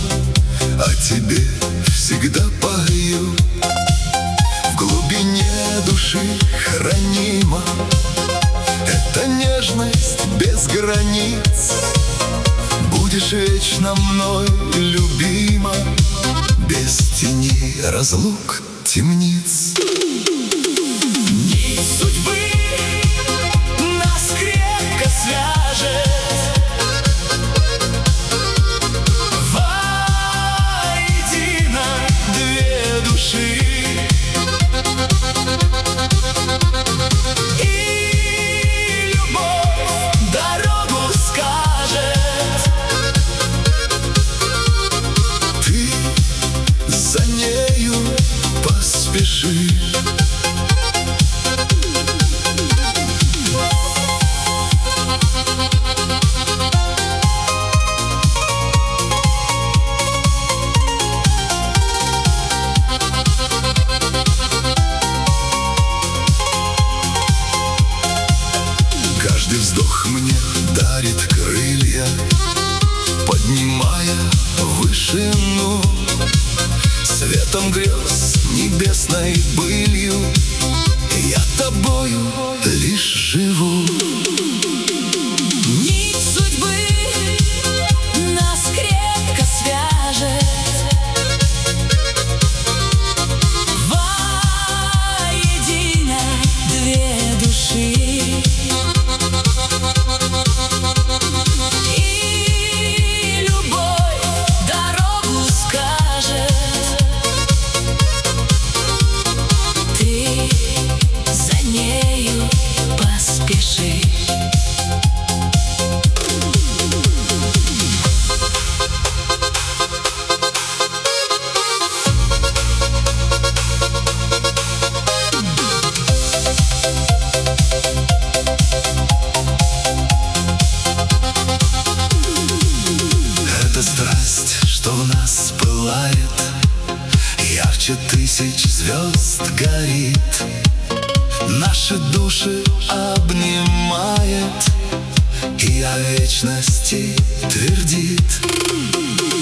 о тебе всегда пою. В глубине души хранима эта нежность без границ. Будешь вечно мной любима, без тени разлук темниц. Нить судьбы нас крепко свяжет, воедино две души. И любовь дорогу скажет, ты за нею поспеши. Каждый вздох мне дарит крылья, поднимая в вышину. Светом грез небесной былью я тобою лишь живу. нить судьбы нас крепко свяжет, воедино две души. И любовь дорогу скажет, ты за нею поспеши. Эта страсть, что в нас пылает, ярче тысяч звезд горит. Наши души обнимает и о вечности твердит.